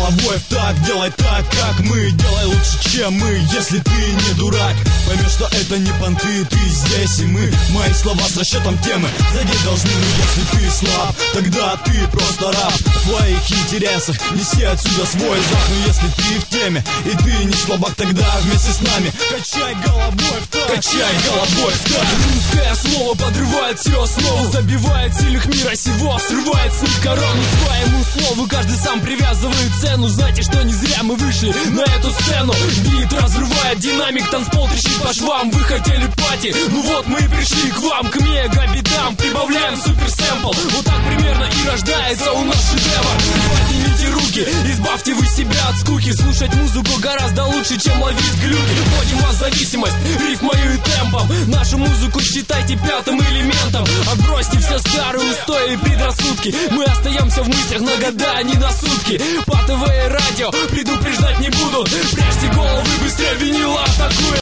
головой в так, делай так, как мы. Делай лучше, чем мы, если ты не дурак. Поймешь, что это не понты, ты здесь и мы. Мои слова с расчетом темы задеть должны. Но если ты слаб, тогда ты просто раб. В твоих интересах неси отсюда свой зад. Но если ты в теме и ты не слабак, тогда вместе с нами качай головой в так, качай головой в так. Русское слово подрывает все основы, забивает сильных мира сего, срывает с них корону. Своему слову каждый сам привязывает цену. Знаете, что не зря мы вышли на эту сцену. Бит разрывает динамик, танцпол трещит по швам. Вы хотели пати, ну вот мы и пришли к вам. К мега-битам прибавляем суперсэмпл. Вот так примерно и рождается у нас шедевр. Поднимите руки, избавьте вы себя от скуки. Слушать музыку гораздо лучше, чем ловить глюки. Вводим вас в зависимость рифмою и темпом. Нашу музыку считайте пятым элементом. Отбросьте все старые устои и предрассудки. Мы остаемся в мыслях на года, а не на сутки. По ТВ и радио предупреждать не будут. Прячьте головы, быстрее винила атакует.